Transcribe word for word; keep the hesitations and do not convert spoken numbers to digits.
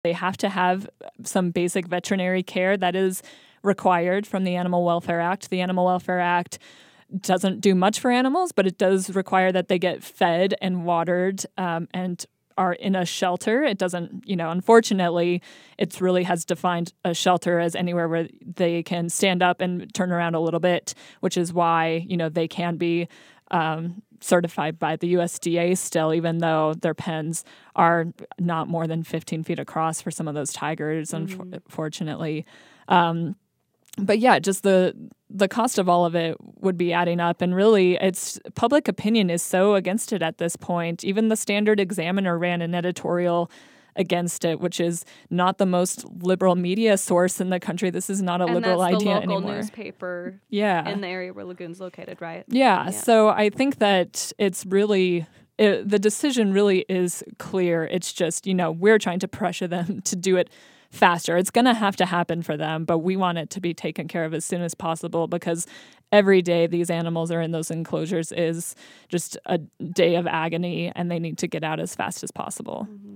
They have to have some basic veterinary care that is required from the Animal Welfare Act. The Animal Welfare Act doesn't do much for animals, but it does require that they get fed and watered um, and are in a shelter. It doesn't, you know, unfortunately, it really has defined a shelter as anywhere where they can stand up and turn around a little bit, which is why, you know, they can be um, certified by the U S D A still, even though their pens are not more than fifteen feet across for some of those tigers, mm-hmm. unfortunately. Um, but yeah, just the the cost of all of it would be adding up. And really, it's public opinion is so against it at this point. Even the Standard Examiner ran an editorial against it, which is not the most liberal media source in the country. This is not a and liberal that's idea the local anymore. Newspaper yeah. in the area where Lagoon's located, right? Yeah, yeah. So I think that it's really... It, the decision really is clear. It's just, you know, we're trying to pressure them to do it faster. It's going to have to happen for them, but we want it to be taken care of as soon as possible because every day these animals are in those enclosures is just a day of agony and they need to get out as fast as possible. Mm-hmm.